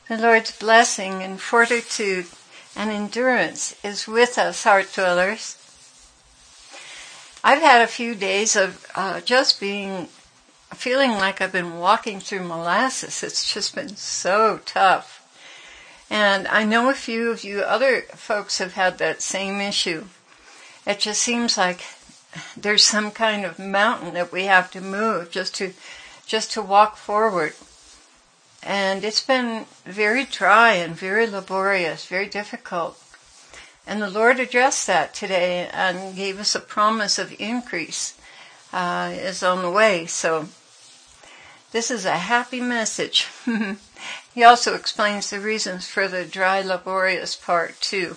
The Lord's blessing and fortitude and endurance is with us, heart dwellers. I've had a few days of feeling like I've been walking through molasses. It's just been so tough. And I know a few of you other folks have had that same issue. It just seems like there's some kind of mountain that we have to move just to walk forward. And it's been very dry and very laborious, very difficult. And the Lord addressed that today and gave us a promise of increase is on the way. So this is a happy message. He also explains the reasons for the dry, laborious part too.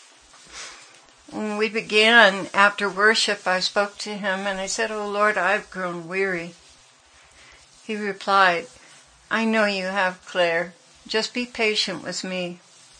When we began, after worship, I spoke to him and I said, "Oh Lord, I've grown weary." He replied, "I know you have, Claire. Just be patient with me."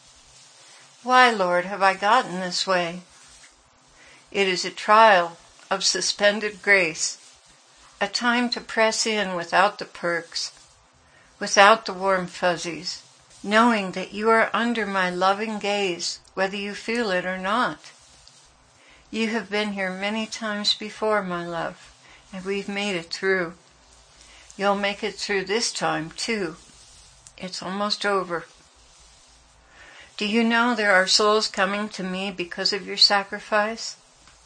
"Why, Lord, have I gotten this way?" "It is a trial of suspended grace, a time to press in without the perks, without the warm fuzzies, knowing that you are under my loving gaze, whether you feel it or not. You have been here many times before, my love, and we've made it through. You'll make it through this time, too. It's almost over. Do you know there are souls coming to me because of your sacrifice?"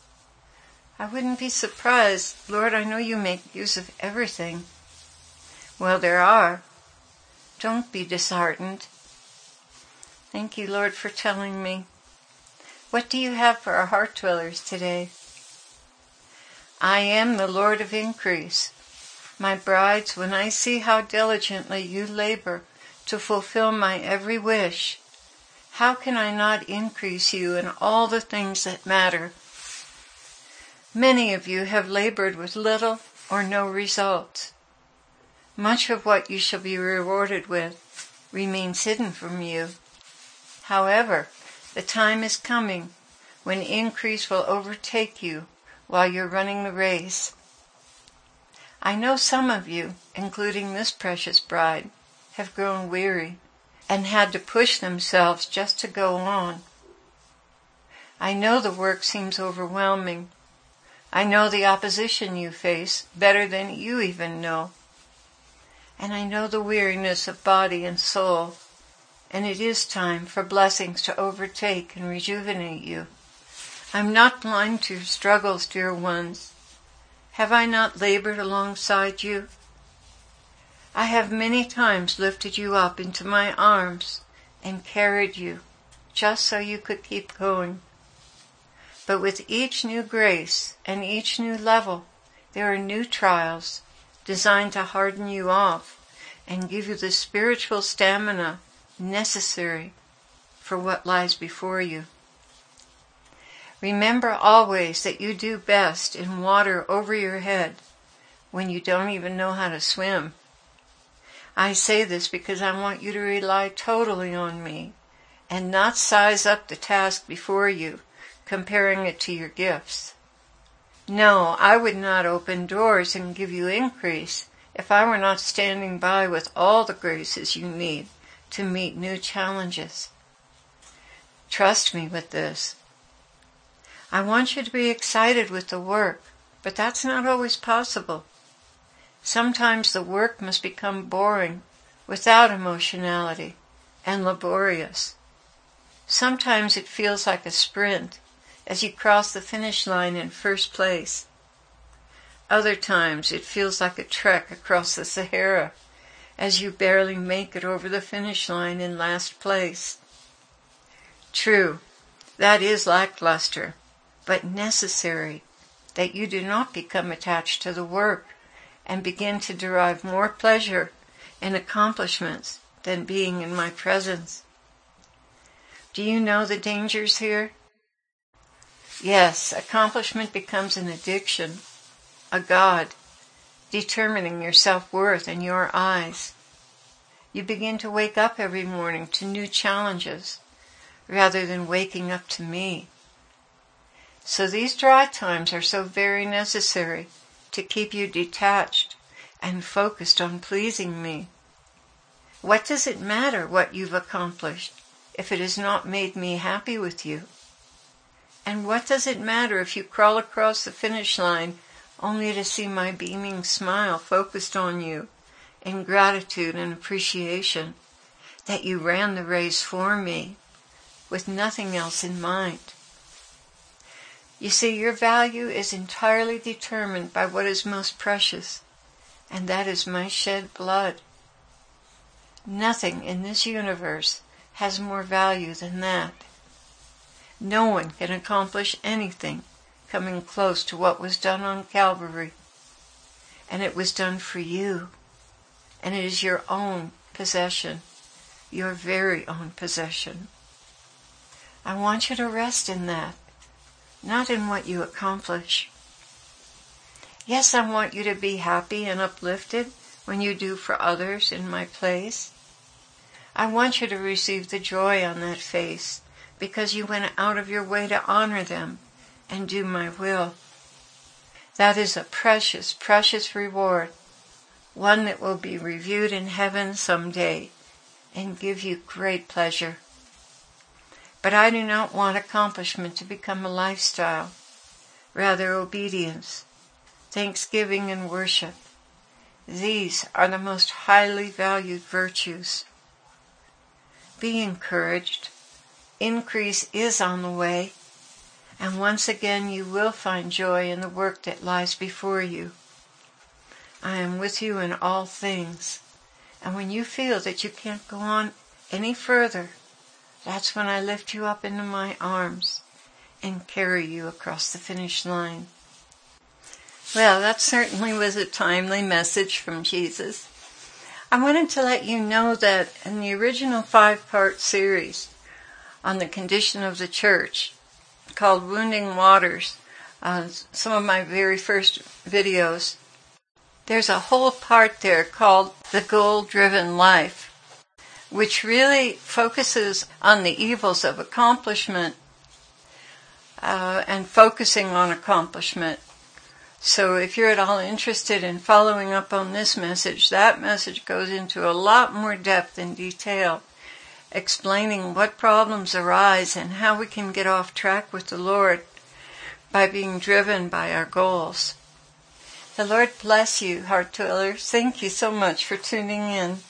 "I wouldn't be surprised. Lord, I know you make use of everything." "Well, there are. Don't be disheartened." "Thank you, Lord, for telling me. What do you have for our heart dwellers today?" "I am the Lord of increase. My brides, when I see how diligently you labor to fulfill my every wish, how can I not increase you in all the things that matter? Many of you have labored with little or no results. Much of what you shall be rewarded with remains hidden from you. However, the time is coming when increase will overtake you while you're running the race. I know some of you, including this precious bride, have grown weary and had to push themselves just to go on. I know the work seems overwhelming. I know the opposition you face better than you even know. And I know the weariness of body and soul, and it is time for blessings to overtake and rejuvenate you. I'm not blind to your struggles, dear ones. Have I not labored alongside you? I have many times lifted you up into my arms and carried you just so you could keep going. But with each new grace and each new level, there are new trials designed to harden you off and give you the spiritual stamina necessary for what lies before you. Remember always that you do best in water over your head when you don't even know how to swim. I say this because I want you to rely totally on me and not size up the task before you, comparing it to your gifts. No, I would not open doors and give you increase if I were not standing by with all the graces you need to meet new challenges. Trust me with this. I want you to be excited with the work, but that's not always possible. Sometimes the work must become boring, without emotionality, and laborious. Sometimes it feels like a sprint as you cross the finish line in first place. Other times it feels like a trek across the Sahara as you barely make it over the finish line in last place. True, that is lackluster, but necessary, that you do not become attached to the work and begin to derive more pleasure and accomplishments than being in my presence. Do you know the dangers here? Yes, accomplishment becomes an addiction, a god, determining your self-worth in your eyes. You begin to wake up every morning to new challenges rather than waking up to me. So these dry times are so very necessary to keep you detached and focused on pleasing me. What does it matter what you've accomplished if it has not made me happy with you? And what does it matter if you crawl across the finish line only to see my beaming smile focused on you in gratitude and appreciation that you ran the race for me with nothing else in mind? You see, your value is entirely determined by what is most precious, and that is my shed blood. Nothing in this universe has more value than that. No one can accomplish anything coming close to what was done on Calvary. And it was done for you. And it is your own possession, your very own possession. I want you to rest in that, not in what you accomplish. Yes, I want you to be happy and uplifted when you do for others in my place. I want you to receive the joy on that face because you went out of your way to honor them and do my will. That is a precious, precious reward, one that will be reviewed in heaven someday and give you great pleasure. But I do not want accomplishment to become a lifestyle, rather obedience, thanksgiving, and worship. These are the most highly valued virtues. Be encouraged. Increase is on the way, and once again you will find joy in the work that lies before you. I am with you in all things, and when you feel that you can't go on any further, that's when I lift you up into my arms and carry you across the finish line. Well, that certainly was a timely message from Jesus. I wanted to let you know that in the original 5-part series on the condition of the church, called Wounding Waters, some of my very first videos, there's a whole part there called The Goal-Driven Life, which really focuses on the evils of accomplishment and focusing on accomplishment. So if you're at all interested in following up on this message, that message goes into a lot more depth and detail, explaining what problems arise and how we can get off track with the Lord by being driven by our goals. The Lord bless you, Heart Dwellers. Thank you so much for tuning in.